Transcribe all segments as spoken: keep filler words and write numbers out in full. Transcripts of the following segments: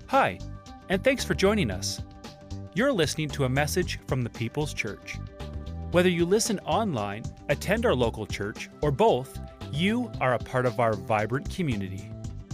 Hi, and thanks for joining us. You're listening to a message from the People's Church. Whether you listen online, attend our local church, or both, you are a part of our vibrant community.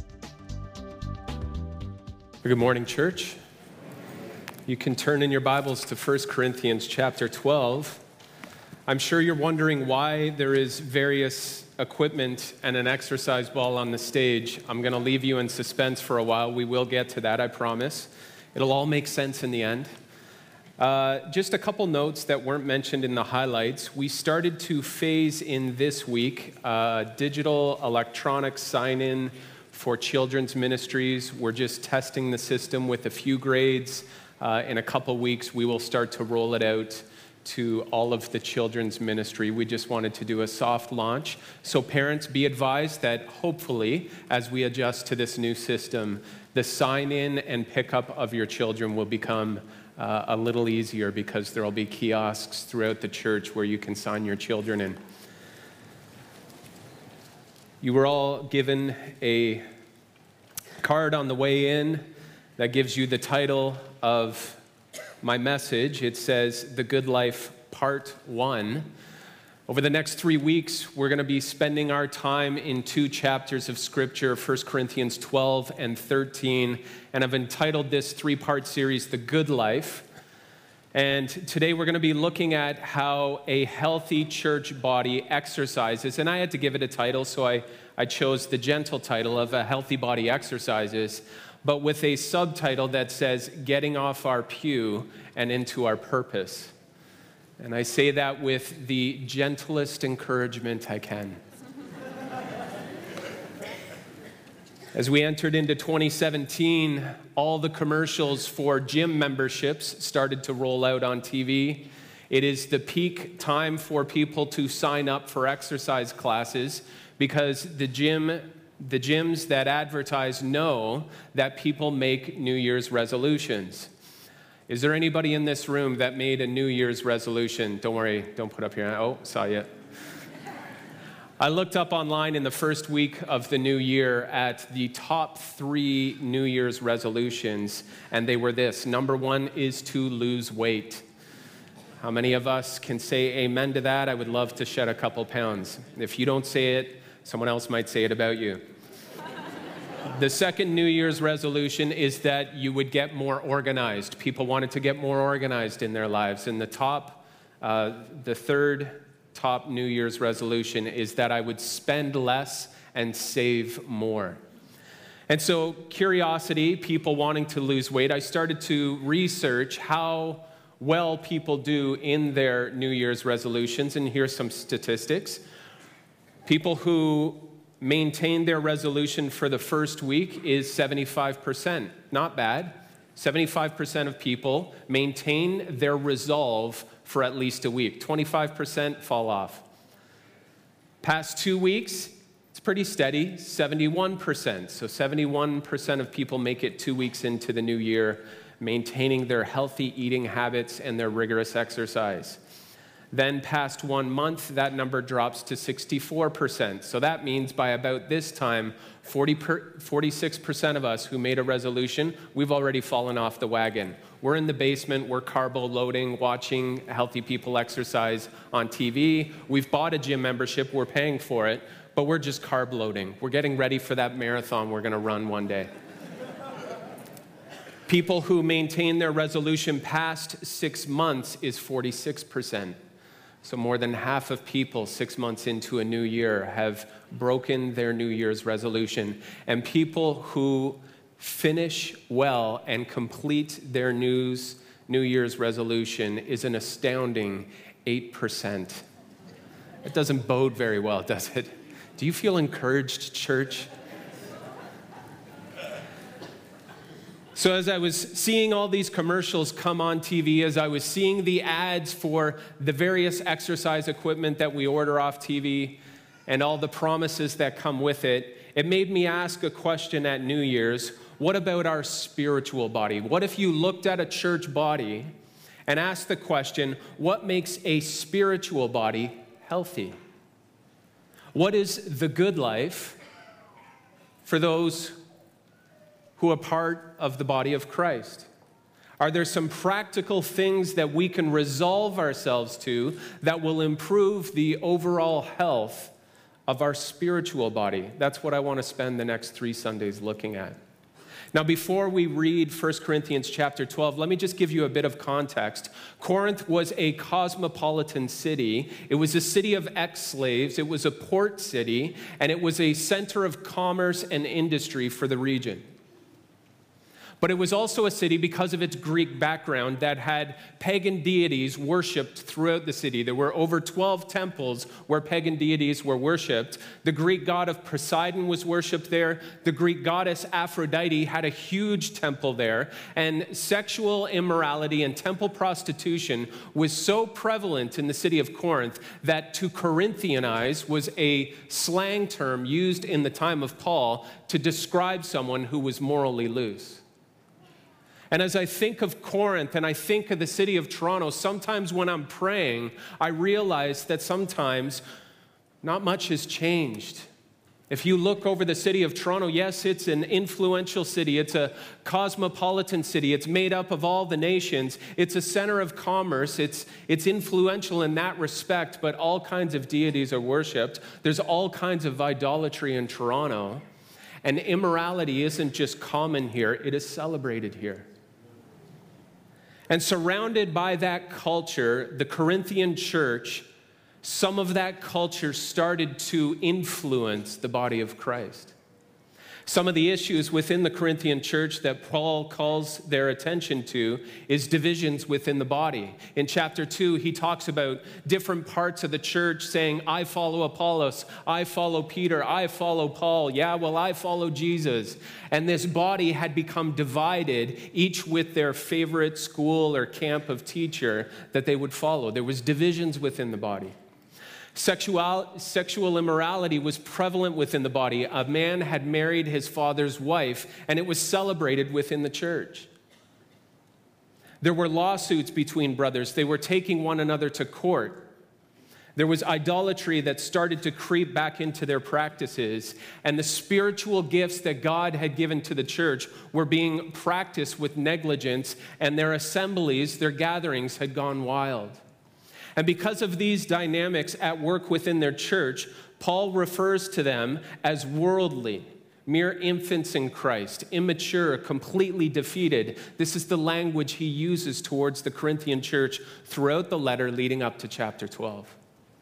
Good morning, church. You can turn in your Bibles to First Corinthians chapter twelve. I'm sure you're wondering why there is various equipment and an exercise ball on the stage. I'm going to leave you in suspense for a while. We will get to that, I promise. It'll all make sense in the end. Uh, just a couple notes that weren't mentioned in the highlights. We started to phase in this week uh, digital electronic sign-in for children's ministries. We're just testing the system with a few grades. Uh, in a couple weeks, we will start to roll it out to all of the children's ministry. We just wanted to do a soft launch. So parents, be advised that hopefully, as we adjust to this new system, the sign-in and pickup of your children will become uh, a little easier because there will be kiosks throughout the church where you can sign your children in. You were all given a card on the way in that gives you the title of my message. It says, The Good Life, Part One. Over the next three weeks, we're going to be spending our time in two chapters of Scripture, First Corinthians twelve and thirteen, and I've entitled this three-part series, The Good Life. And today we're going to be looking at how a healthy church body exercises, and I had to give it a title, so I, I chose the gentle title of A Healthy Body Exercises, but with a subtitle that says, Getting Off Our Pew and Into Our Purpose. And I say that with the gentlest encouragement I can. As we entered into twenty seventeen, all the commercials for gym memberships started to roll out on T V. It is the peak time for people to sign up for exercise classes because the gym The gyms that advertise know that people make New Year's resolutions. Is there anybody in this room that made a New Year's resolution? Don't worry, don't put up your hand. Oh, saw you. I looked up online in the first week of the new year at the top three New Year's resolutions, and they were this. Number one is to lose weight. How many of us can say amen to that? I would love to shed a couple pounds. If you don't say it, someone else might say it about you. The second New Year's resolution is that you would get more organized. People wanted to get more organized in their lives. And the top, uh, the third top New Year's resolution is that I would spend less and save more. And so, curiosity, people wanting to lose weight, I started to research how well people do in their New Year's resolutions. And here's some statistics. People who maintain their resolution for the first week is seventy-five percent. Not bad. seventy-five percent of people maintain their resolve for at least a week. twenty-five percent fall off. Past two weeks, it's pretty steady, seventy-one percent. So seventy-one percent of people make it two weeks into the new year, maintaining their healthy eating habits and their rigorous exercise. Then past one month, that number drops to sixty-four percent. So that means by about this time, forty per, forty-six percent of us who made a resolution, we've already fallen off the wagon. We're in the basement, we're carbo loading, watching healthy people exercise on T V. We've bought a gym membership, we're paying for it, but we're just carb loading. We're getting ready for that marathon we're gonna run one day. People who maintain their resolution past six months is forty-six percent. So more than half of people six months into a new year have broken their New Year's resolution. And people who finish well and complete their news, New Year's resolution is an astounding eight percent. It doesn't bode very well, does it? Do you feel encouraged, church? So as I was seeing all these commercials come on T V, as I was seeing the ads for the various exercise equipment that we order off T V and all the promises that come with it, it made me ask a question at New Year's. What about our spiritual body? What if you looked at a church body and asked the question, what makes a spiritual body healthy? What is the good life for those who are part of the body of Christ? Are there some practical things that we can resolve ourselves to that will improve the overall health of our spiritual body? That's what I want to spend the next three Sundays looking at. Now, before we read First Corinthians chapter twelve, let me just give you a bit of context. Corinth was a cosmopolitan city. It was a city of ex-slaves. It was a port city, and it was a center of commerce and industry for the region. But it was also a city, because of its Greek background, that had pagan deities worshipped throughout the city. There were over twelve temples where pagan deities were worshipped. The Greek god of Poseidon was worshipped there. The Greek goddess Aphrodite had a huge temple there. And sexual immorality and temple prostitution was so prevalent in the city of Corinth that to Corinthianize was a slang term used in the time of Paul to describe someone who was morally loose. And as I think of Corinth and I think of the city of Toronto, sometimes when I'm praying, I realize that sometimes not much has changed. If you look over the city of Toronto, yes, it's an influential city. It's a cosmopolitan city. It's made up of all the nations. It's a center of commerce. It's, it's influential in that respect, but all kinds of deities are worshipped. There's all kinds of idolatry in Toronto. And immorality isn't just common here, it is celebrated here. And surrounded by that culture, the Corinthian church, some of that culture started to influence the body of Christ. Some of the issues within the Corinthian church that Paul calls their attention to is divisions within the body. In chapter two, he talks about different parts of the church saying, I follow Apollos, I follow Peter, I follow Paul, yeah, well, I follow Jesus. And this body had become divided, each with their favorite school or camp of teacher that they would follow. There was divisions within the body. Sexual, sexual immorality was prevalent within the body. A man had married his father's wife, and it was celebrated within the church. There were lawsuits between brothers. They were taking one another to court. There was idolatry that started to creep back into their practices, and the spiritual gifts that God had given to the church were being practiced with negligence, and their assemblies, their gatherings had gone wild. And because of these dynamics at work within their church, Paul refers to them as worldly, mere infants in Christ, immature, completely defeated. This is the language he uses towards the Corinthian church throughout the letter leading up to chapter twelve.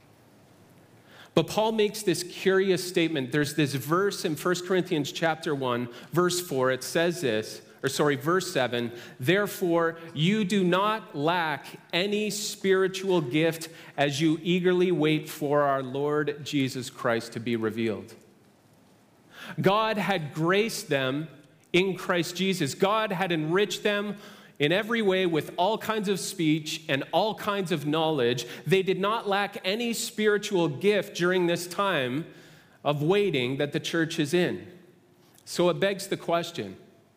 But Paul makes this curious statement. There's this verse in First Corinthians chapter one, verse four. It says this, or sorry, verse seven, therefore you do not lack any spiritual gift as you eagerly wait for our Lord Jesus Christ to be revealed. God had graced them in Christ Jesus. God had enriched them in every way with all kinds of speech and all kinds of knowledge. They did not lack any spiritual gift during this time of waiting that the church is in. So it begs the question,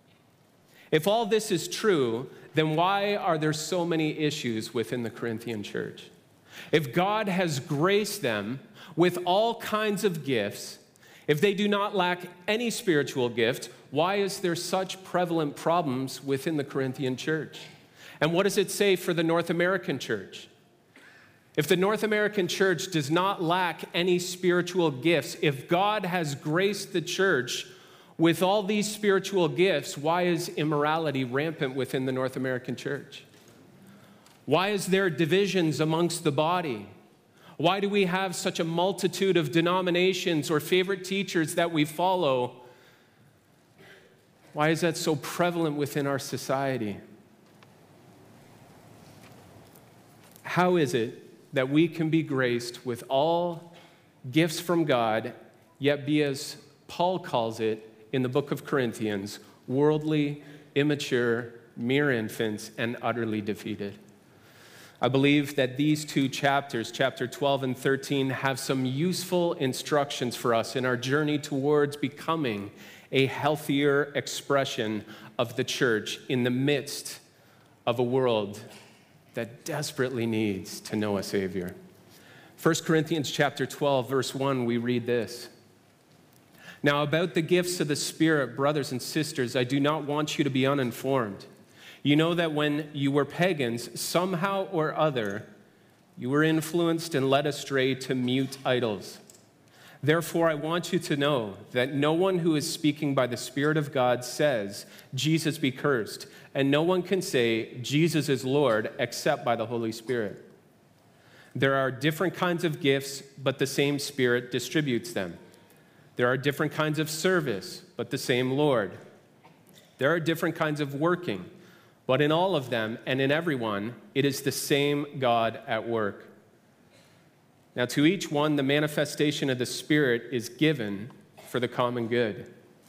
if all this is true, then why are there so many issues within the Corinthian church? If God has graced them with all kinds of gifts, if they do not lack any spiritual gift, why is there such prevalent problems within the Corinthian church? And what does it say for the North American church? If the North American church does not lack any spiritual gifts, if God has graced the church with all these spiritual gifts, why is immorality rampant within the North American church? Why is there divisions amongst the body? Why do we have such a multitude of denominations or favorite teachers that we follow? Why is that so prevalent within our society? How is it that we can be graced with all gifts from God, yet be, as Paul calls it in the book of Corinthians, worldly, immature, mere infants, and utterly defeated? I believe that these two chapters, chapter twelve and thirteen, have some useful instructions for us in our journey towards becoming a healthier expression of the church in the midst of a world that desperately needs to know a Savior. First Corinthians chapter twelve, verse one, we read this. Now, about the gifts of the Spirit, brothers and sisters, I do not want you to be uninformed. You know that when you were pagans, somehow or other, you were influenced and led astray to mute idols. Therefore, I want you to know that no one who is speaking by the Spirit of God says, Jesus be cursed, and no one can say, Jesus is Lord, except by the Holy Spirit. There are different kinds of gifts, but the same Spirit distributes them. There are different kinds of service, but the same Lord. There are different kinds of working, but in all of them and in everyone, it is the same God at work. Now, to each one, the manifestation of the Spirit is given for the common good.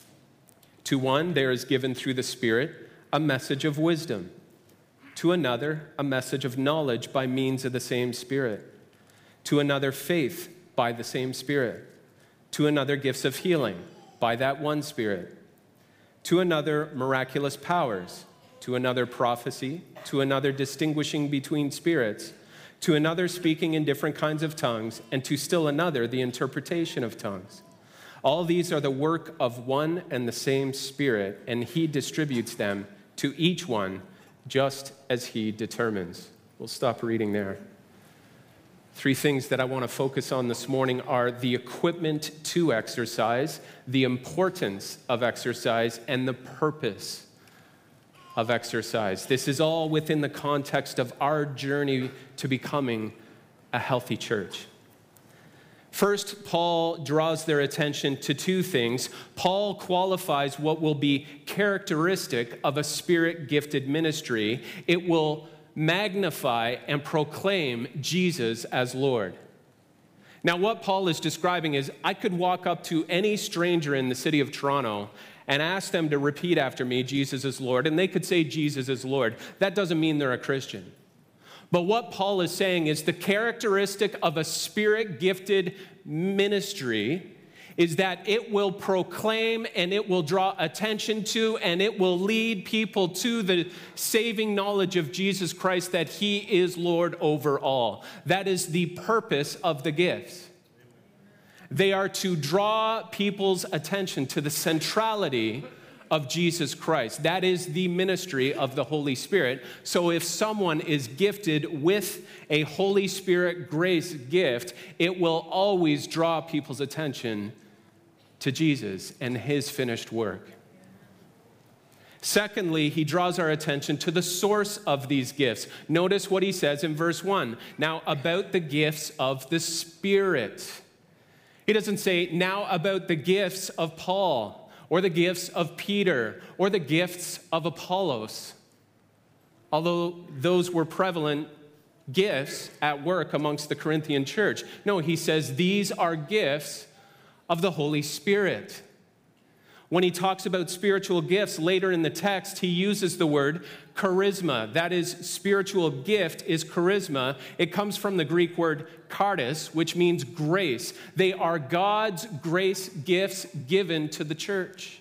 To one, there is given through the Spirit a message of wisdom. To another, a message of knowledge by means of the same Spirit. To another, faith by the same Spirit. To another, gifts of healing by that one Spirit. To another, miraculous powers. To another, prophecy. To another, distinguishing between spirits. To another, speaking in different kinds of tongues. And to still another, the interpretation of tongues. All these are the work of one and the same Spirit, and he distributes them to each one just as he determines. We'll stop reading there. Three things that I want to focus on this morning are the equipment to exercise, the importance of exercise, and the purpose of exercise. This is all within the context of our journey to becoming a healthy church. First, Paul draws their attention to two things. Paul qualifies what will be characteristic of a Spirit-gifted ministry. It will magnify and proclaim Jesus as Lord. Now, what Paul is describing is, I could walk up to any stranger in the city of Toronto and ask them to repeat after me, Jesus is Lord, and they could say Jesus is Lord. That doesn't mean they're a Christian. But what Paul is saying is the characteristic of a Spirit-gifted ministry is that it will proclaim and it will draw attention to and it will lead people to the saving knowledge of Jesus Christ, that he is Lord over all. That is the purpose of the gifts. They are to draw people's attention to the centrality of Jesus Christ. That is the ministry of the Holy Spirit. So if someone is gifted with a Holy Spirit grace gift, it will always draw people's attention to Jesus and his finished work. Secondly, he draws our attention to the source of these gifts. Notice what he says in verse one. Now, about the gifts of the Spirit. He doesn't say, now about the gifts of Paul, or the gifts of Peter, or the gifts of Apollos. Although those were prevalent gifts at work amongst the Corinthian church. No, he says these are gifts of the Holy Spirit. When he talks about spiritual gifts later in the text, he uses the word charisma. That is, spiritual gift is charisma. It comes from the Greek word charis, which means grace. They are God's grace gifts given to the church.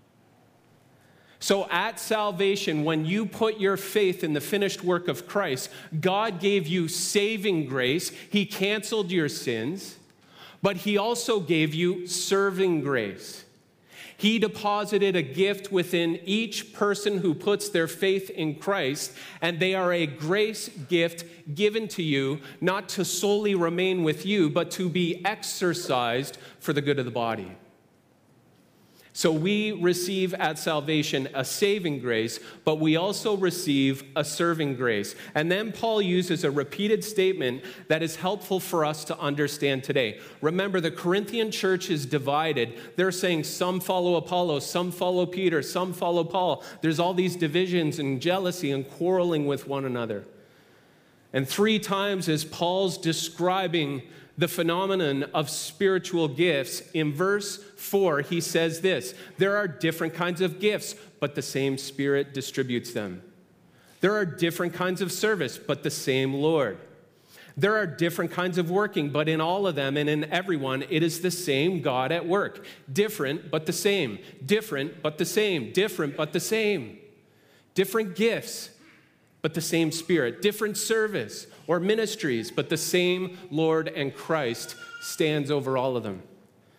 So at salvation, when you put your faith in the finished work of Christ, God gave you saving grace. He canceled your sins, but he also gave you serving grace. He deposited a gift within each person who puts their faith in Christ, and they are a grace gift given to you, not to solely remain with you, but to be exercised for the good of the body. So we receive at salvation a saving grace, but we also receive a serving grace. And then Paul uses a repeated statement that is helpful for us to understand today. Remember, the Corinthian church is divided. They're saying some follow Apollos, some follow Peter, some follow Paul. There's all these divisions and jealousy and quarreling with one another. And three times as Paul's describing the phenomenon of spiritual gifts, in verse four, he says this: there are different kinds of gifts, but the same Spirit distributes them. There are different kinds of service, but the same Lord. There are different kinds of working, but in all of them and in everyone, it is the same God at work. Different, but the same. Different, but the same. Different, but the same. Different gifts, but the same Spirit. Different service or ministries, but the same Lord and Christ stands over all of them.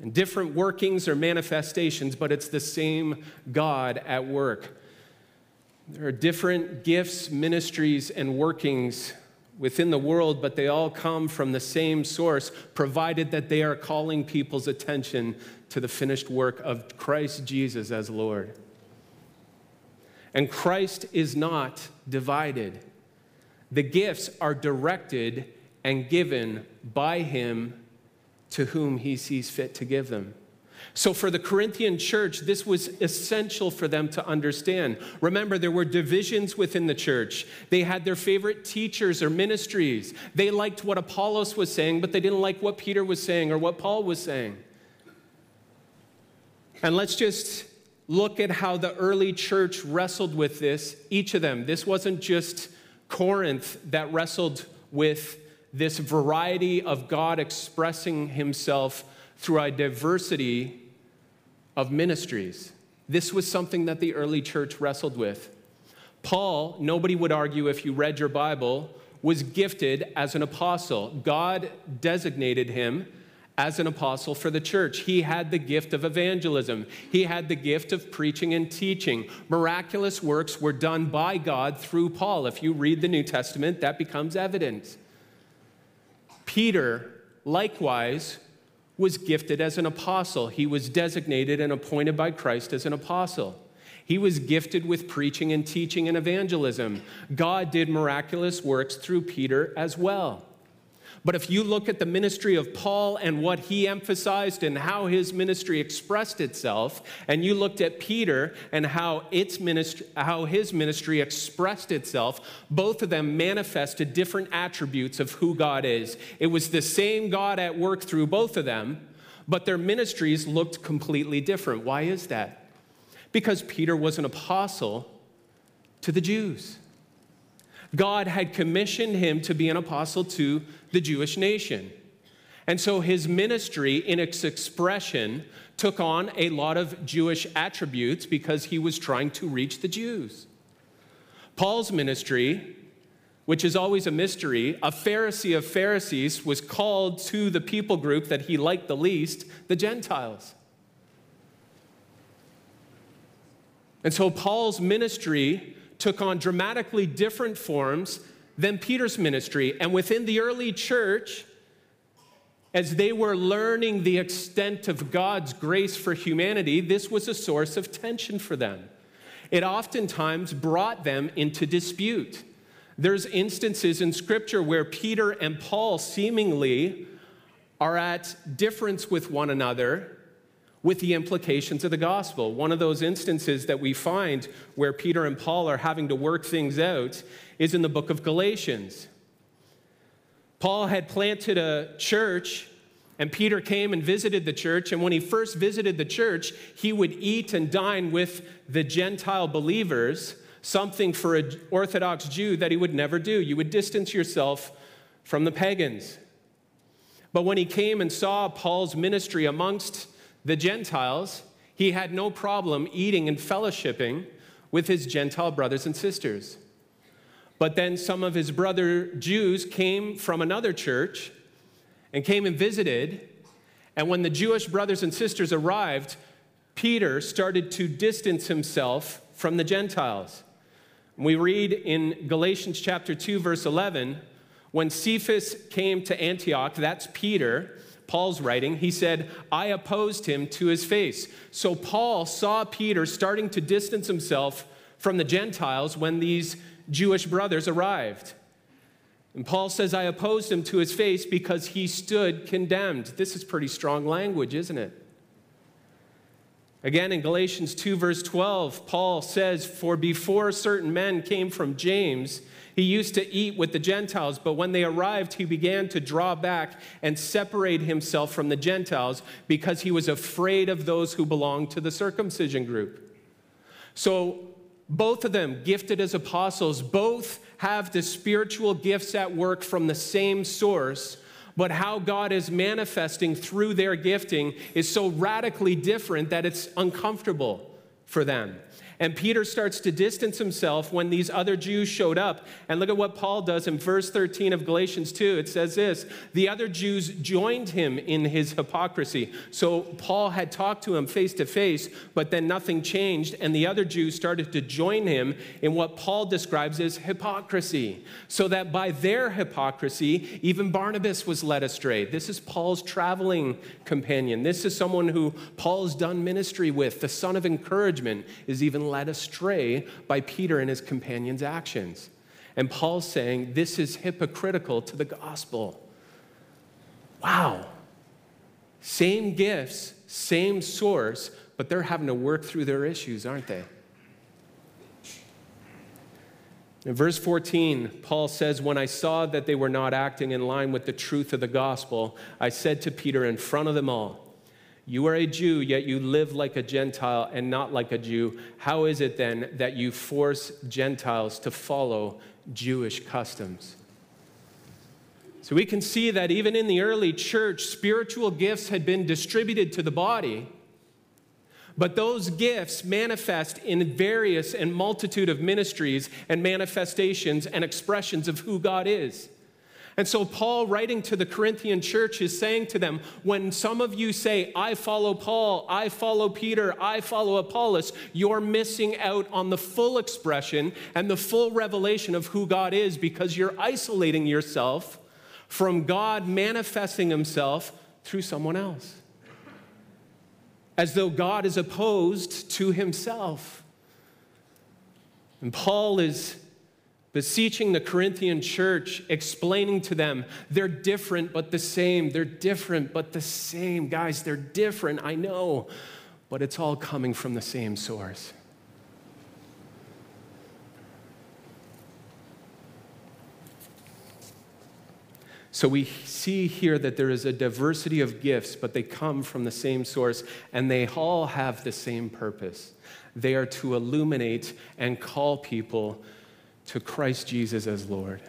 and different workings or manifestations, but it's the same God at work. There are different gifts, ministries, and workings within the world, but they all come from the same source, provided that they are calling people's attention to the finished work of Christ Jesus as Lord. And Christ is not divided. The gifts are directed and given by him to whom he sees fit to give them. So for the Corinthian church, this was essential for them to understand. Remember, there were divisions within the church. They had their favorite teachers or ministries. They liked what Apollos was saying, but they didn't like what Peter was saying or what Paul was saying. And let's just look at how the early church wrestled with this, each of them. This wasn't just Corinth that wrestled with this variety of God expressing himself through a diversity of ministries. This was something that the early church wrestled with. Paul, nobody would argue if you read your Bible, was gifted as an apostle. God designated him as an apostle for the church. He had the gift of evangelism. He had the gift of preaching and teaching. Miraculous works were done by God through Paul. If you read the New Testament, that becomes evident. Peter, likewise, was gifted as an apostle. He was designated and appointed by Christ as an apostle. He was gifted with preaching and teaching and evangelism. God did miraculous works through Peter as well. But if you look at the ministry of Paul and what he emphasized and how his ministry expressed itself, and you looked at Peter and how its ministry, how his ministry expressed itself, both of them manifested different attributes of who God is. It was the same God at work through both of them, but their ministries looked completely different. Why is that? Because Peter was an apostle to the Jews. God had commissioned him to be an apostle to the Jewish nation. And so his ministry, in its expression, took on a lot of Jewish attributes because he was trying to reach the Jews. Paul's ministry, which is always a mystery, a Pharisee of Pharisees, was called to the people group that he liked the least, the Gentiles. And so Paul's ministry took on dramatically different forms than Peter's ministry. And within the early church, as they were learning the extent of God's grace for humanity, this was a source of tension for them. It oftentimes brought them into dispute. There's instances in Scripture where Peter and Paul seemingly are at difference with one another with the implications of the gospel. One of those instances that we find where Peter and Paul are having to work things out is in the book of Galatians. Paul had planted a church, and Peter came and visited the church, and when he first visited the church, he would eat and dine with the Gentile believers, something for an Orthodox Jew that he would never do. You would distance yourself from the pagans. But when he came and saw Paul's ministry amongst the Gentiles, he had no problem eating and fellowshipping with his Gentile brothers and sisters. But then some of his brother Jews came from another church and came and visited, and when the Jewish brothers and sisters arrived, Peter started to distance himself from the Gentiles. We read in Galatians chapter two, verse eleven, when Cephas came to Antioch, that's Peter, Paul's writing, he said, I opposed him to his face. So Paul saw Peter starting to distance himself from the Gentiles when these Jewish brothers arrived. And Paul says, I opposed him to his face because he stood condemned. This is pretty strong language, isn't it? Again, in Galatians two, verse twelve, Paul says, for before certain men came from James, he used to eat with the Gentiles, but when they arrived, he began to draw back and separate himself from the Gentiles because he was afraid of those who belonged to the circumcision group. So both of them, gifted as apostles, both have the spiritual gifts at work from the same source, but how God is manifesting through their gifting is so radically different that it's uncomfortable for them. And Peter starts to distance himself when these other Jews showed up. And look at what Paul does in verse thirteen of Galatians two. It says this, the other Jews joined him in his hypocrisy. So Paul had talked to him face to face, but then nothing changed. And the other Jews started to join him in what Paul describes as hypocrisy. So that by their hypocrisy, even Barnabas was led astray. This is Paul's traveling companion. This is someone who Paul's done ministry with. The son of encouragement is even led astray by Peter and his companions' actions. And Paul's saying this is hypocritical to the gospel. Wow. Same gifts, same source, but they're having to work through their issues, aren't they? In verse fourteen, Paul says, when I saw that they were not acting in line with the truth of the gospel, I said to Peter in front of them all, you are a Jew, yet you live like a Gentile and not like a Jew. How is it then that you force Gentiles to follow Jewish customs? So we can see that even in the early church, spiritual gifts had been distributed to the body, but those gifts manifest in various and multitude of ministries and manifestations and expressions of who God is. And so Paul, writing to the Corinthian church, is saying to them, when some of you say, I follow Paul, I follow Peter, I follow Apollos, you're missing out on the full expression and the full revelation of who God is because you're isolating yourself from God manifesting himself through someone else, as though God is opposed to himself. And Paul is beseeching the Corinthian church, explaining to them, they're different but the same. They're different but the same. Guys, they're different, I know, but it's all coming from the same source. So we see here that there is a diversity of gifts, but they come from the same source, and they all have the same purpose. They are to illuminate and call people to Christ Jesus as Lord.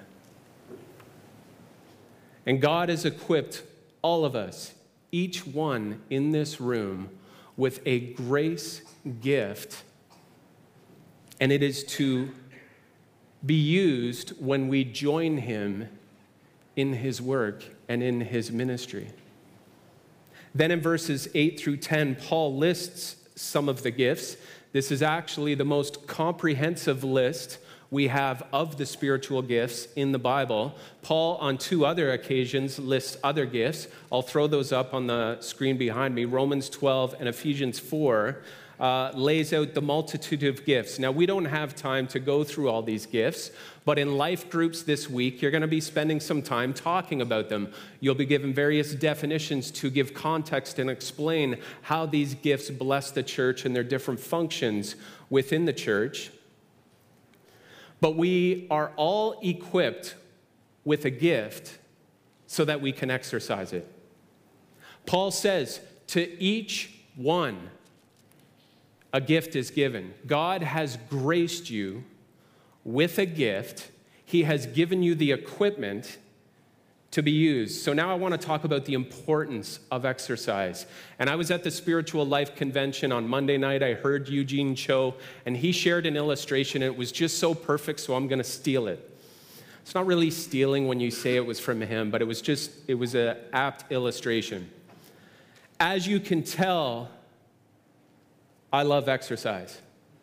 And God has equipped all of us, each one in this room, with a grace gift, and it is to be used when we join him in his work and in his ministry. Then in verses eight through ten, Paul lists some of the gifts. This is actually the most comprehensive list we have of the spiritual gifts in the Bible. Paul, on two other occasions, lists other gifts. I'll throw those up on the screen behind me. Romans twelve and Ephesians four uh, lays out the multitude of gifts. Now, we don't have time to go through all these gifts, but in life groups this week, you're going to be spending some time talking about them. You'll be given various definitions to give context and explain how these gifts bless the church and their different functions within the church. But we are all equipped with a gift so that we can exercise it. Paul says, to each one, a gift is given. God has graced you with a gift. He has given you the equipment to be used. So now I want to talk about the importance of exercise. And I was at the Spiritual Life Convention on Monday night. I heard Eugene Cho, and he shared an illustration. And it was just so perfect, so I'm going to steal it. It's not really stealing when you say it was from him, but it was just, it was an apt illustration. As you can tell, I love exercise.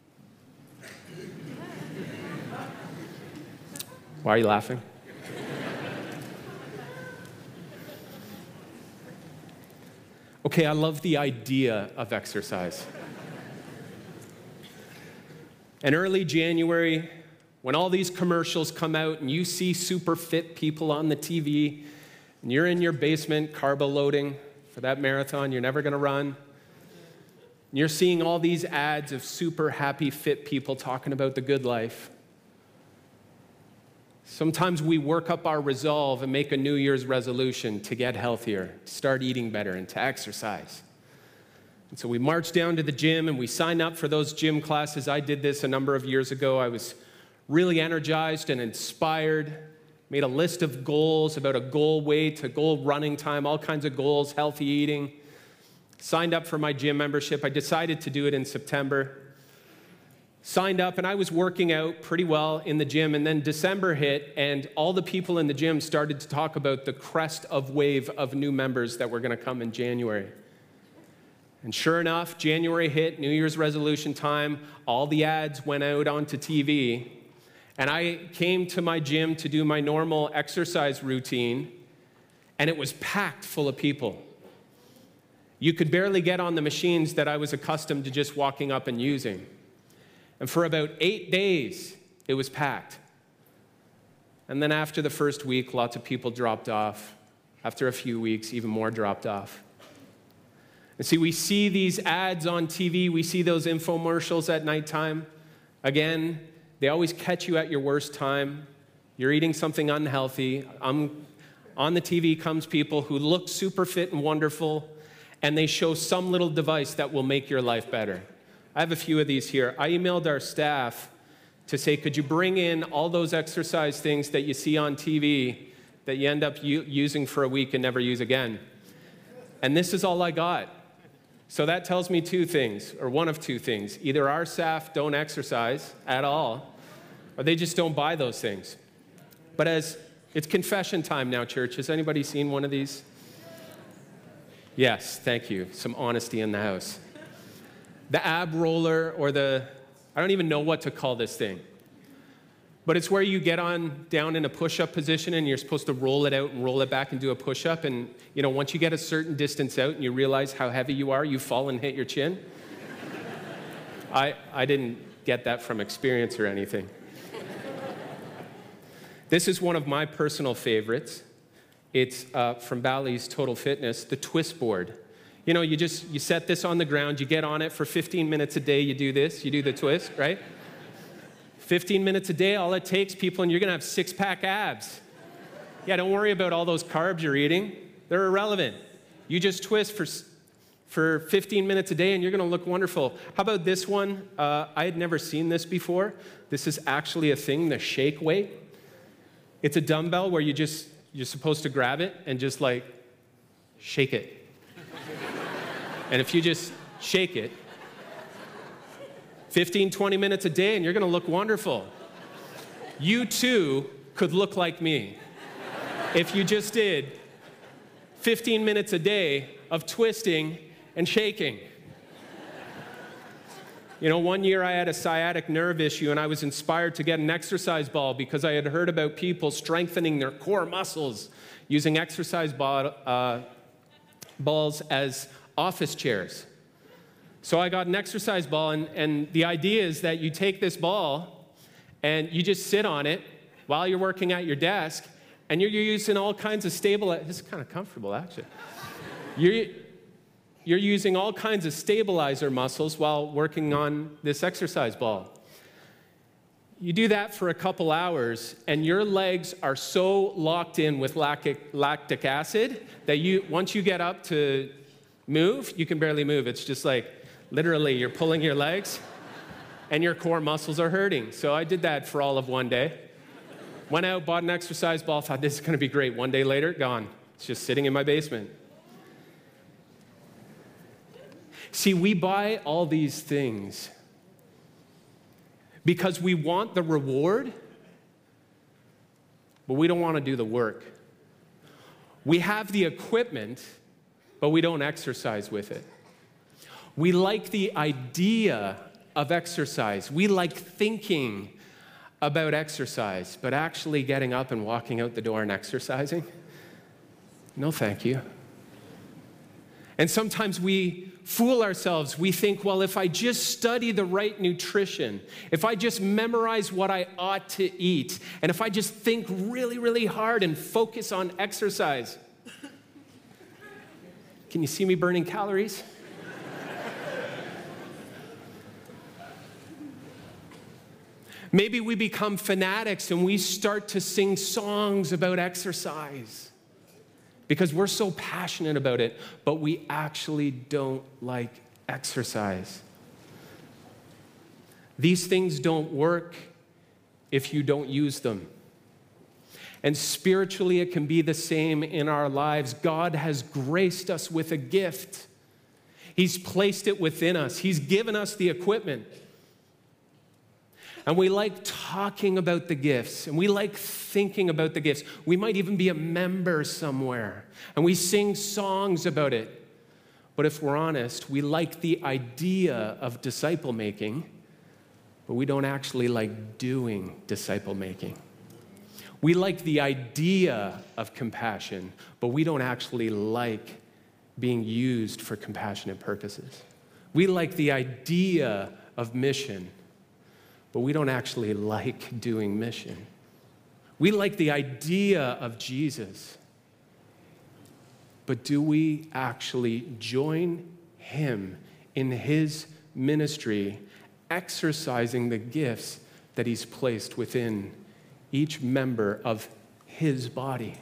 Why are you laughing? Okay, I love the idea of exercise. In early January, when all these commercials come out and you see super fit people on the T V, and you're in your basement carbo loading for that marathon you're never going to run, and you're seeing all these ads of super happy, fit people talking about the good life. Sometimes we work up our resolve and make a New Year's resolution to get healthier, to start eating better, and to exercise. And so we march down to the gym and we sign up for those gym classes. I did this a number of years ago. I was really energized and inspired, made a list of goals about a goal weight, a goal running time, all kinds of goals, healthy eating. Signed up for my gym membership. I decided to do it in September. signed up, and I was working out pretty well in the gym, and then December hit, and all the people in the gym started to talk about the crest of wave of new members that were going to come in January. And sure enough, January hit, New Year's resolution time, all the ads went out onto T V, and I came to my gym to do my normal exercise routine, and it was packed full of people. You could barely get on the machines that I was accustomed to just walking up and using. And for about eight days, it was packed. And then after the first week, lots of people dropped off. After a few weeks, even more dropped off. And see, we see these ads on T V. We see those infomercials at nighttime. Again, they always catch you at your worst time. You're eating something unhealthy. Um, on the T V comes people who look super fit and wonderful, and they show some little device that will make your life better. I have a few of these here. I emailed our staff to say, could you bring in all those exercise things that you see on T V that you end up u- using for a week and never use again? And this is all I got. So that tells me two things, or one of two things. Either our staff don't exercise at all, or they just don't buy those things. But as it's confession time now, church. Has anybody seen one of these? Yes, thank you. Some honesty in the house. The ab roller, or the, I don't even know what to call this thing. But it's where you get on down in a push-up position and you're supposed to roll it out and roll it back and do a push-up. And, you know, once you get a certain distance out and you realize how heavy you are, you fall and hit your chin. I, I didn't get that from experience or anything. This is one of my personal favorites. It's uh, from Bally's Total Fitness, the twist board. You know, you just, you set this on the ground, you get on it for fifteen minutes a day, you do this, you do the twist, right? fifteen minutes a day, all it takes, people, and you're gonna have six-pack abs. Yeah, don't worry about all those carbs you're eating. They're irrelevant. You just twist for, for fifteen minutes a day, and you're gonna look wonderful. How about this one? Uh, I had never seen this before. This is actually a thing, the shake weight. It's a dumbbell where you just, you're supposed to grab it and just like shake it. And if you just shake it, fifteen, twenty minutes a day, and you're gonna look wonderful. You too could look like me if you just did fifteen minutes a day of twisting and shaking. You know, one year I had a sciatic nerve issue, and I was inspired to get an exercise ball because I had heard about people strengthening their core muscles using exercise ball, uh, balls as office chairs. So I got an exercise ball, and, and the idea is that you take this ball and you just sit on it while you're working at your desk, and you're, you're using all kinds of stabilizers. This is kind of comfortable, actually. You're, you're using all kinds of stabilizer muscles while working on this exercise ball. You do that for a couple hours, and your legs are so locked in with lactic, lactic acid that you, once you get up to move, you can barely move. It's just like, literally, you're pulling your legs, and your core muscles are hurting. So I did that for all of one day. Went out, bought an exercise ball, thought this is going to be great. One day later, gone. It's just sitting in my basement. See, we buy all these things because we want the reward, but we don't want to do the work. We have the equipment, but we don't exercise with it. We like the idea of exercise. We like thinking about exercise, but actually getting up and walking out the door and exercising? No, thank you. And sometimes we fool ourselves. We think, well, if I just study the right nutrition, if I just memorize what I ought to eat, and if I just think really, really hard and focus on exercise. Can you see me burning calories? Maybe we become fanatics and we start to sing songs about exercise because we're so passionate about it, but we actually don't like exercise. These things don't work if you don't use them. And spiritually, it can be the same in our lives. God has graced us with a gift. He's placed it within us. He's given us the equipment. And we like talking about the gifts, and we like thinking about the gifts. We might even be a member somewhere, and we sing songs about it. But if we're honest, we like the idea of disciple making, but we don't actually like doing disciple making. We like the idea of compassion, but we don't actually like being used for compassionate purposes. We like the idea of mission, but we don't actually like doing mission. We like the idea of Jesus, but do we actually join him in his ministry, exercising the gifts that he's placed within each member of his body?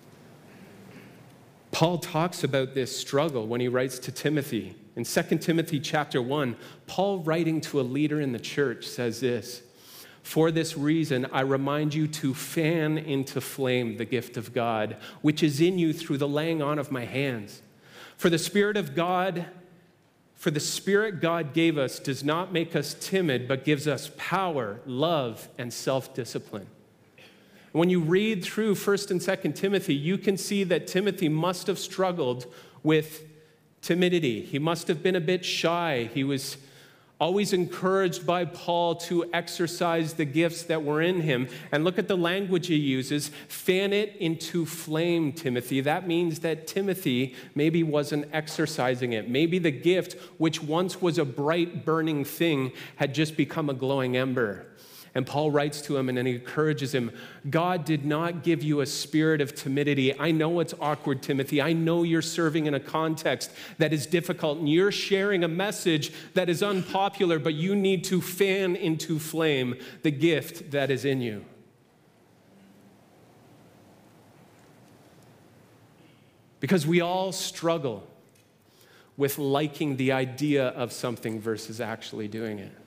Paul talks about this struggle when he writes to Timothy. In Second Timothy chapter one, Paul, writing to a leader in the church, says this: "For this reason, I remind you to fan into flame the gift of God, which is in you through the laying on of my hands. For the Spirit of God, for the Spirit God gave us does not make us timid, but gives us power, love, and self-discipline." When you read through First and Second Timothy, you can see that Timothy must have struggled with timidity. He must have been a bit shy. He was always encouraged by Paul to exercise the gifts that were in him. And look at the language he uses: fan it into flame, Timothy. That means that Timothy maybe wasn't exercising it. Maybe the gift, which once was a bright, burning thing, had just become a glowing ember. And Paul writes to him and then he encourages him: God did not give you a spirit of timidity. I know it's awkward, Timothy. I know you're serving in a context that is difficult and you're sharing a message that is unpopular, but you need to fan into flame the gift that is in you. Because we all struggle with liking the idea of something versus actually doing it.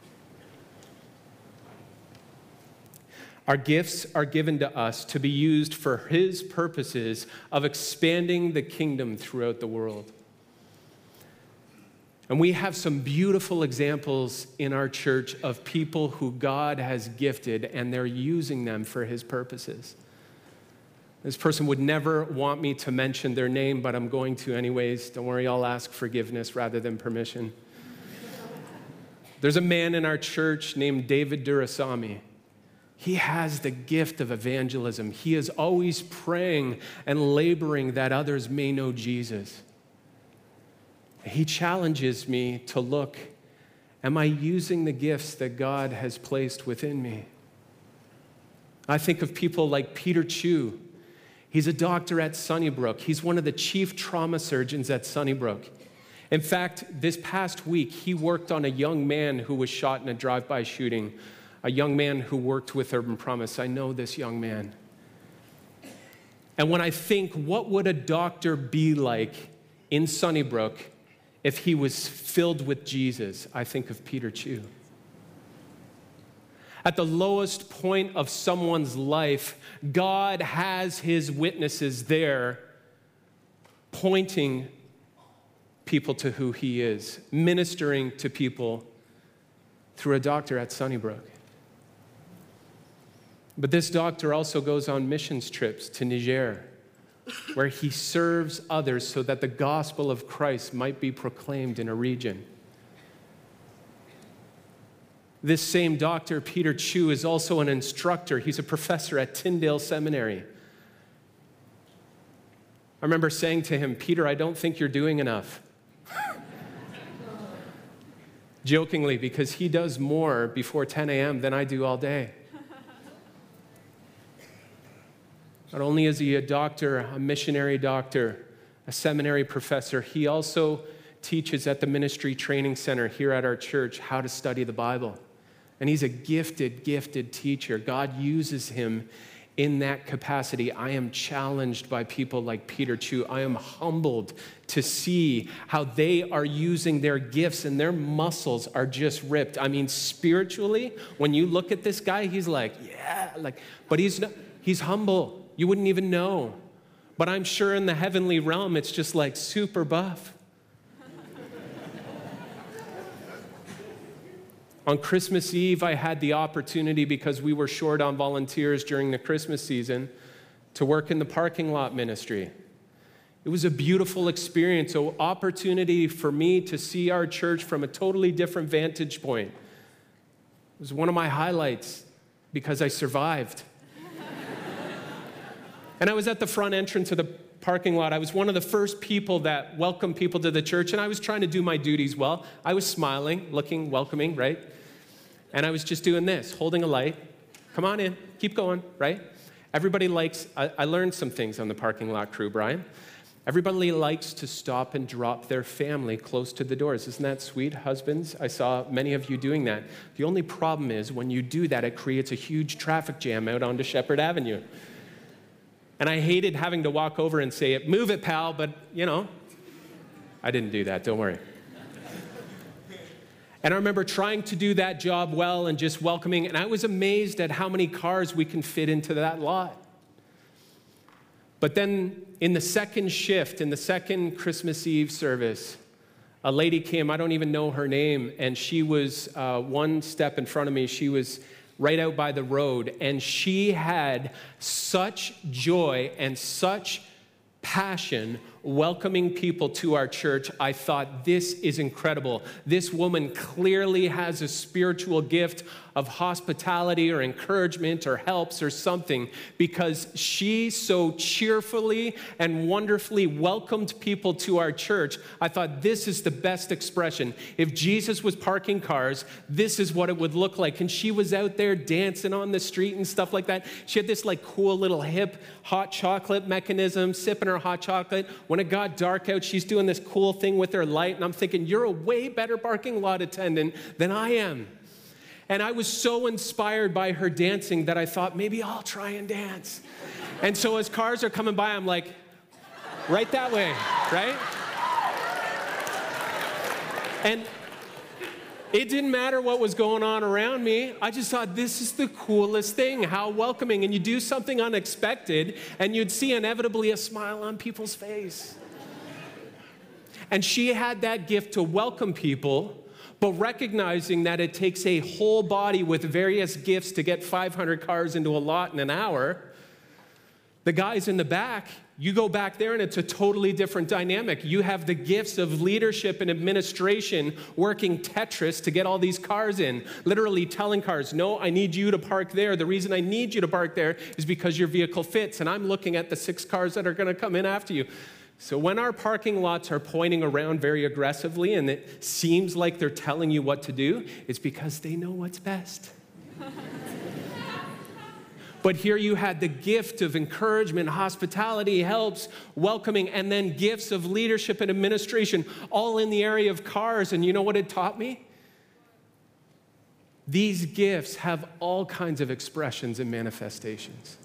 Our gifts are given to us to be used for his purposes of expanding the kingdom throughout the world. And we have some beautiful examples in our church of people who God has gifted, and they're using them for his purposes. This person would never want me to mention their name, but I'm going to anyways. Don't worry, I'll ask forgiveness rather than permission. There's a man in our church named David Durasami. He has the gift of evangelism. He is always praying and laboring that others may know Jesus. He challenges me to look, am I using the gifts that God has placed within me? I think of people like Peter Chu. He's a doctor at Sunnybrook. He's one of the chief trauma surgeons at Sunnybrook. In fact, this past week, he worked on a young man who was shot in a drive-by shooting. A young man who worked with Urban Promise. I know this young man. And when I think, what would a doctor be like in Sunnybrook if he was filled with Jesus? I think of Peter Chu. At the lowest point of someone's life, God has his witnesses there pointing people to who he is, ministering to people through a doctor at Sunnybrook. But this doctor also goes on missions trips to Niger, where he serves others so that the gospel of Christ might be proclaimed in a region. This same doctor, Peter Chu, is also an instructor. He's a professor at Tyndale Seminary. I remember saying to him, Peter, I don't think you're doing enough. Jokingly, because he does more before ten a.m. than I do all day. Not only is he a doctor, a missionary doctor, a seminary professor, he also teaches at the Ministry Training Center here at our church how to study the Bible. And he's a gifted, gifted teacher. God uses him in that capacity. I am challenged by people like Peter Chu. I am humbled to see how they are using their gifts and their muscles are just ripped. I mean, spiritually, when you look at this guy, he's like, yeah, like, but he's not, he's humble. You wouldn't even know. But I'm sure in the heavenly realm, it's just like super buff. On Christmas Eve, I had the opportunity, because we were short on volunteers during the Christmas season, to work in the parking lot ministry. It was a beautiful experience, an opportunity for me to see our church from a totally different vantage point. It was one of my highlights because I survived. And I was at the front entrance of the parking lot. I was one of the first people that welcomed people to the church, and I was trying to do my duties well. I was smiling, looking, welcoming, right? And I was just doing this, holding a light. Come on in, keep going, right? Everybody likes, I, I learned some things on the parking lot crew, Brian. Everybody likes to stop and drop their family close to the doors. Isn't that sweet, husbands? I saw many of you doing that. The only problem is when you do that, it creates a huge traffic jam out onto Shepherd Avenue. And I hated having to walk over and say, it, move it, pal, but, you know, I didn't do that, don't worry. And I remember trying to do that job well and just welcoming, and I was amazed at how many cars we can fit into that lot. But then in the second shift, in the second Christmas Eve service, a lady came, I don't even know her name, and she was uh, one step in front of me. She was right out by the road, and she had such joy and such passion welcoming people to our church. I thought, this is incredible. This woman clearly has a spiritual gift of hospitality or encouragement or helps or something, because she so cheerfully and wonderfully welcomed people to our church. I thought, this is the best expression. If Jesus was parking cars, this is what it would look like. And she was out there dancing on the street and stuff like that. She had this like cool little hip hot chocolate mechanism, sipping her hot chocolate. When it got dark out, she's doing this cool thing with her light, and I'm thinking, you're a way better parking lot attendant than I am. And I was so inspired by her dancing that I thought, maybe I'll try and dance. And so as cars are coming by, I'm like, right that way, right? And it didn't matter what was going on around me. I just thought, this is the coolest thing, how welcoming. And you do something unexpected, and you'd see inevitably a smile on people's face. And she had that gift to welcome people, but recognizing that it takes a whole body with various gifts to get five hundred cars into a lot in an hour. The guys in the back, you go back there and it's a totally different dynamic. You have the gifts of leadership and administration working Tetris to get all these cars in, literally telling cars, no, I need you to park there. The reason I need you to park there is because your vehicle fits, and I'm looking at the six cars that are going to come in after you. So when our parking lots are pointing around very aggressively and it seems like they're telling you what to do, it's because they know what's best. But here you had the gift of encouragement, hospitality, helps, welcoming, and then gifts of leadership and administration, all in the area of cars. And you know what it taught me? These gifts have all kinds of expressions and manifestations.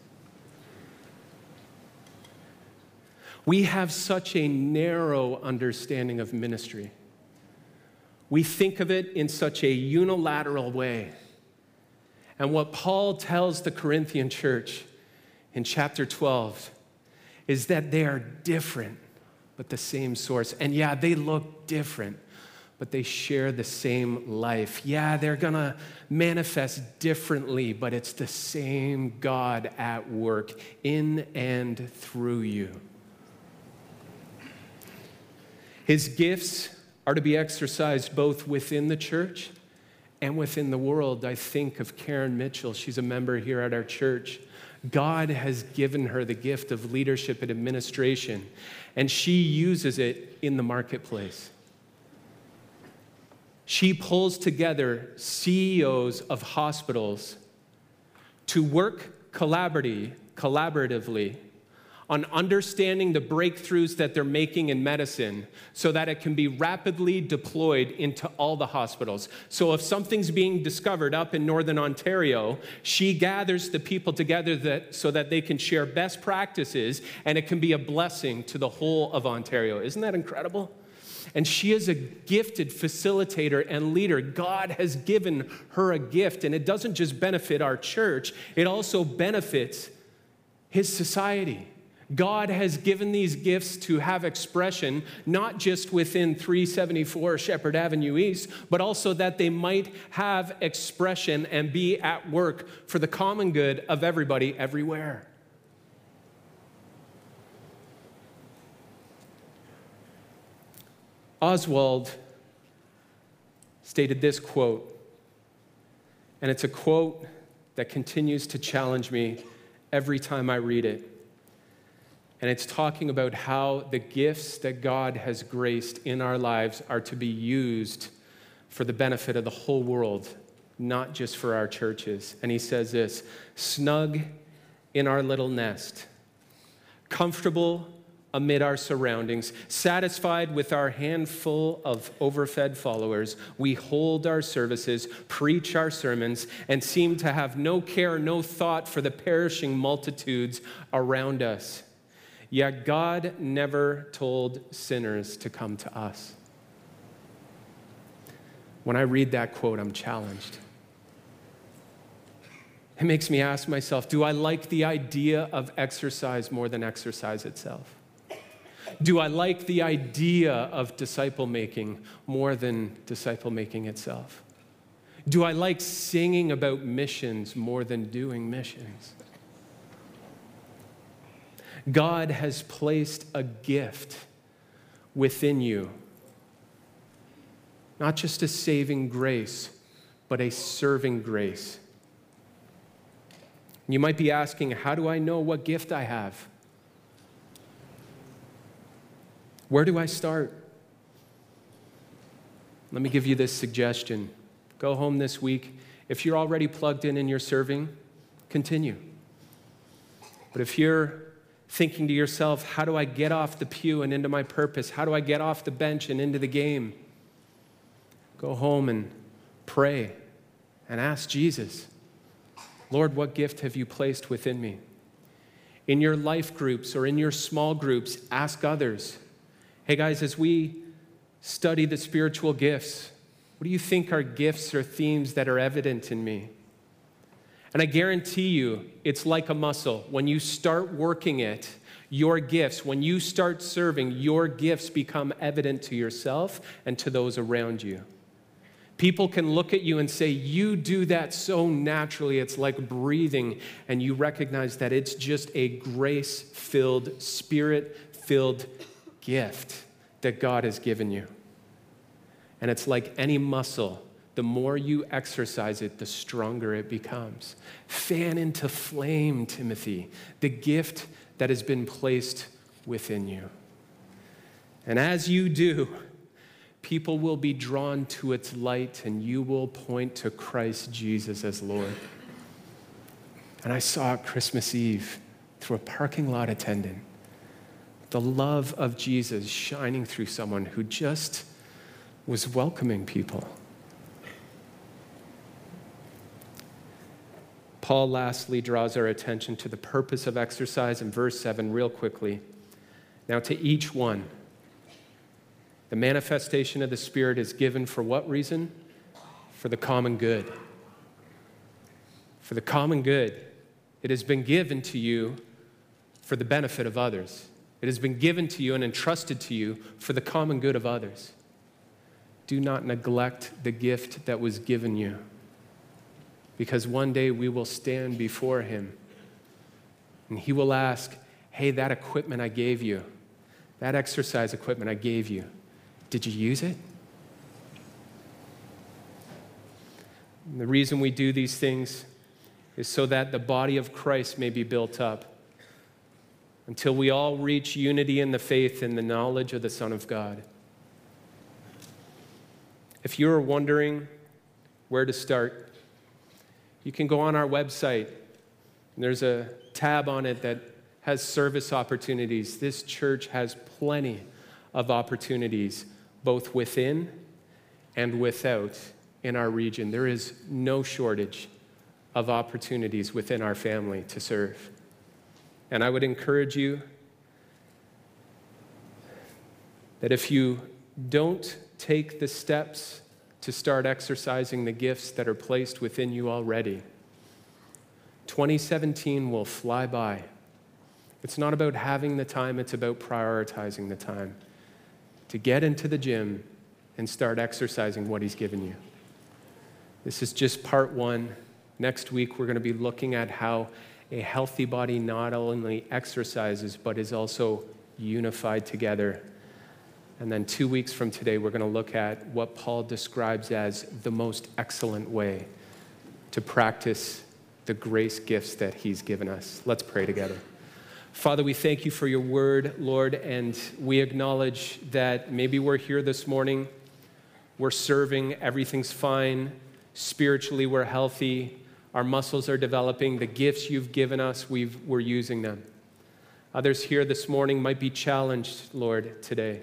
We have such a narrow understanding of ministry. We think of it in such a unilateral way. And what Paul tells the Corinthian church in chapter twelve is that they are different, but the same source. And yeah, they look different, but they share the same life. Yeah, they're gonna manifest differently, but it's the same God at work in and through you. His gifts are to be exercised both within the church and within the world. I think of Karen Mitchell. She's a member here at our church. God has given her the gift of leadership and administration, and she uses it in the marketplace. She pulls together C E Os of hospitals to work collaboratively, collaboratively on understanding the breakthroughs that they're making in medicine so that it can be rapidly deployed into all the hospitals. So if something's being discovered up in Northern Ontario, she gathers the people together that, so that they can share best practices, and it can be a blessing to the whole of Ontario. Isn't that incredible? And she is a gifted facilitator and leader. God has given her a gift, and it doesn't just benefit our church, it also benefits his society. God has given these gifts to have expression, not just within three seventy-four Shepherd Avenue East, but also that they might have expression and be at work for the common good of everybody everywhere. Oswald stated this quote, and it's a quote that continues to challenge me every time I read it. And it's talking about how the gifts that God has graced in our lives are to be used for the benefit of the whole world, not just for our churches. And he says this, snug in our little nest, comfortable amid our surroundings, satisfied with our handful of overfed followers, we hold our services, preach our sermons, and seem to have no care, no thought for the perishing multitudes around us. Yet God never told sinners to come to us. When I read that quote, I'm challenged. It makes me ask myself, do I like the idea of exercise more than exercise itself? Do I like the idea of disciple making more than disciple making itself? Do I like singing about missions more than doing missions? God has placed a gift within you, not just a saving grace, but a serving grace. You might be asking, how do I know what gift I have? Where do I start? Let me give you this suggestion. Go home this week. If you're already plugged in and you're serving, continue. But if you're thinking to yourself, how do I get off the pew and into my purpose? How do I get off the bench and into the game? Go home and pray and ask Jesus, Lord, what gift have you placed within me? In your life groups or in your small groups, ask others. Hey guys, as we study the spiritual gifts, what do you think are gifts or themes that are evident in me? And I guarantee you, it's like a muscle. When you start working it, your gifts, when you start serving, your gifts become evident to yourself and to those around you. People can look at you and say, you do that so naturally, it's like breathing, and you recognize that it's just a grace-filled, spirit-filled gift that God has given you. And it's like any muscle. The more you exercise it, the stronger it becomes. Fan into flame, Timothy, the gift that has been placed within you. And as you do, people will be drawn to its light, and you will point to Christ Jesus as Lord. And I saw it Christmas Eve through a parking lot attendant. The love of Jesus shining through someone who just was welcoming people. Paul lastly draws our attention to the purpose of exercise in verse seven real quickly. Now to each one, the manifestation of the Spirit is given for what reason? For the common good. For the common good. It has been given to you for the benefit of others. It has been given to you and entrusted to you for the common good of others. Do not neglect the gift that was given you, because one day we will stand before him and he will ask, hey, that equipment I gave you, that exercise equipment I gave you, did you use it? And the reason we do these things is so that the body of Christ may be built up until we all reach unity in the faith and the knowledge of the Son of God. If you're wondering where to start, you can go on our website. There's a tab on it that has service opportunities. This church has plenty of opportunities, both within and without in our region. There is no shortage of opportunities within our family to serve. And I would encourage you that if you don't take the steps to start exercising the gifts that are placed within you already, twenty seventeen will fly by, It's not about having the time, it's about prioritizing the time to get into the gym and start exercising what he's given you. This is just part one. Next week, we're going to be looking at how a healthy body not only exercises, but is also unified together. And then two weeks from today, we're going to look at what Paul describes as the most excellent way to practice the grace gifts that he's given us. Let's pray together. Father, we thank you for your word, Lord, and we acknowledge that maybe we're here this morning, we're serving, everything's fine, spiritually we're healthy, our muscles are developing, the gifts you've given us, we've, we're using them. Others here this morning might be challenged, Lord, today,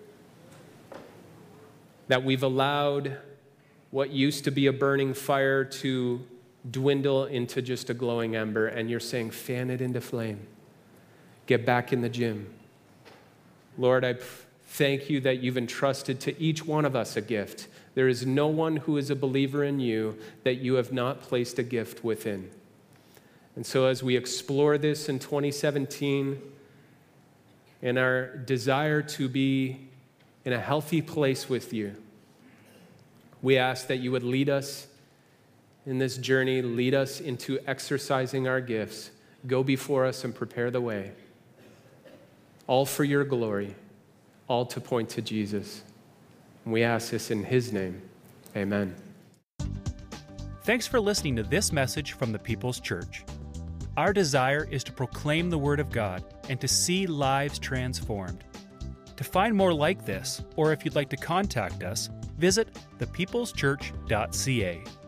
that we've allowed what used to be a burning fire to dwindle into just a glowing ember, and you're saying, fan it into flame. Get back in the gym. Lord, I thank you that you've entrusted to each one of us a gift. There is no one who is a believer in you that you have not placed a gift within. And so as we explore this in twenty seventeen, in our desire to be in a healthy place with you, we ask that you would lead us in this journey, lead us into exercising our gifts, go before us and prepare the way, all for your glory, all to point to Jesus. And we ask this in his name. Amen. Thanks for listening to this message from the People's Church. Our desire is to proclaim the Word of God and to see lives transformed. To find more like this, or if you'd like to contact us, visit the peoples church dot c a.